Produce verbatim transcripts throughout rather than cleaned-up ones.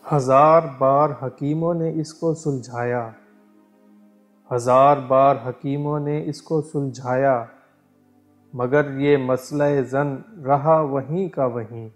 ہزار بار حکیموں نے اس کو سلجھایا، ہزار بار حکیموں نے اس کو سلجھایا، مگر یہ مسئلہ زن رہا وہیں کا وہیں۔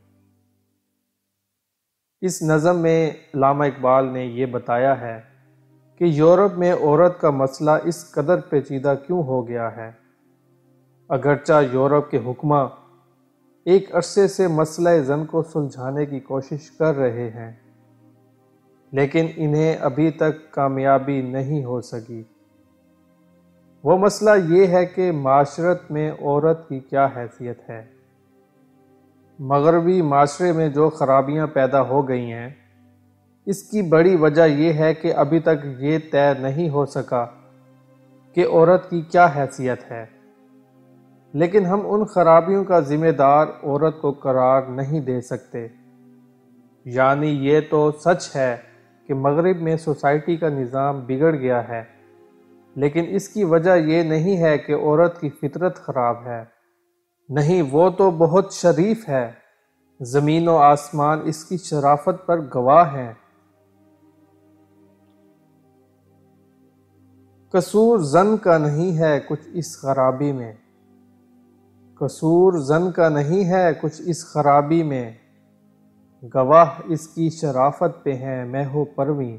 اس نظم میں علامہ اقبال نے یہ بتایا ہے کہ یورپ میں عورت کا مسئلہ اس قدر پیچیدہ کیوں ہو گیا ہے۔ اگرچہ یورپ کے حکماں ایک عرصے سے مسئلہ زن کو سلجھانے کی کوشش کر رہے ہیں، لیکن انہیں ابھی تک کامیابی نہیں ہو سکی۔ وہ مسئلہ یہ ہے کہ معاشرت میں عورت کی کیا حیثیت ہے۔ مغربی معاشرے میں جو خرابیاں پیدا ہو گئی ہیں، اس کی بڑی وجہ یہ ہے کہ ابھی تک یہ طے نہیں ہو سکا کہ عورت کی کیا حیثیت ہے، لیکن ہم ان خرابیوں کا ذمہ دار عورت کو قرار نہیں دے سکتے۔ یعنی یہ تو سچ ہے کہ مغرب میں سوسائٹی کا نظام بگڑ گیا ہے، لیکن اس کی وجہ یہ نہیں ہے کہ عورت کی فطرت خراب ہے۔ نہیں، وہ تو بہت شریف ہے، زمین و آسمان اس کی شرافت پر گواہ ہیں۔ قصور زن کا نہیں ہے کچھ اس خرابی میں، قصور زن کا نہیں ہے کچھ اس خرابی میں، گواہ اس کی شرافت پہ ہیں مہ و پرویں۔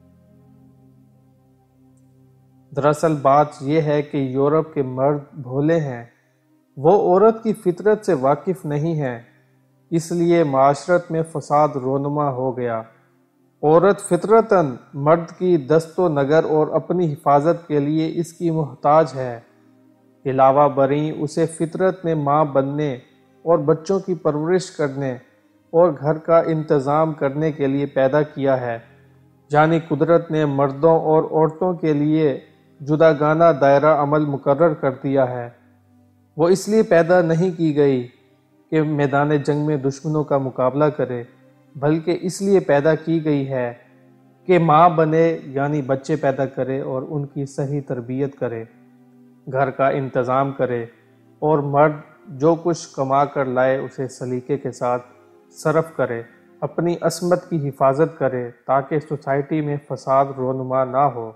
دراصل بات یہ ہے کہ یورپ کے مرد بھولے ہیں، وہ عورت کی فطرت سے واقف نہیں ہیں، اس لیے معاشرت میں فساد رونما ہو گیا۔ عورت فطرتاً مرد کی دست و نگر اور اپنی حفاظت کے لیے اس کی محتاج ہے۔ علاوہ بریں اسے فطرت نے ماں بننے اور بچوں کی پرورش کرنے اور گھر کا انتظام کرنے کے لیے پیدا کیا ہے۔ یعنی قدرت نے مردوں اور عورتوں کے لیے جداگانہ دائرہ عمل مقرر کر دیا ہے۔ وہ اس لیے پیدا نہیں کی گئی کہ میدان جنگ میں دشمنوں کا مقابلہ کرے، بلکہ اس لیے پیدا کی گئی ہے کہ ماں بنے، یعنی بچے پیدا کرے اور ان کی صحیح تربیت کرے، گھر کا انتظام کرے، اور مرد جو کچھ کما کر لائے اسے سلیقے کے ساتھ صرف کرے، اپنی عصمت کی حفاظت کرے تاکہ سوسائٹی میں فساد رونما نہ ہو۔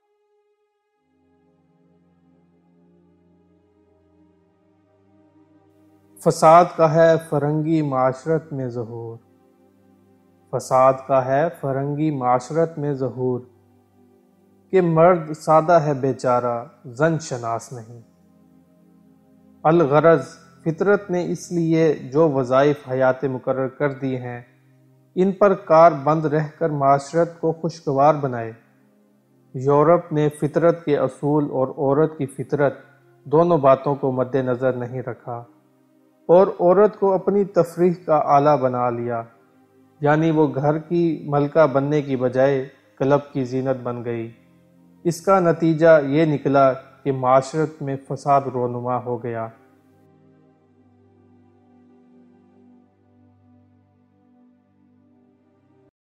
فساد کا ہے فرنگی معاشرت میں ظہور، فساد کا ہے فرنگی معاشرت میں ظہور، کہ مرد سادہ ہے بیچارہ زن شناس نہیں۔ الغرض فطرت نے اس لیے جو وظائف حیات مقرر کر دی ہیں، ان پر کار بند رہ کر معاشرت کو خوشگوار بنائے۔ یورپ نے فطرت کے اصول اور عورت کی فطرت دونوں باتوں کو مد نظر نہیں رکھا اور عورت کو اپنی تفریح کا آلہ بنا لیا، یعنی وہ گھر کی ملکہ بننے کی بجائے کلب کی زینت بن گئی۔ اس کا نتیجہ یہ نکلا کہ معاشرت میں فساد رونما ہو گیا۔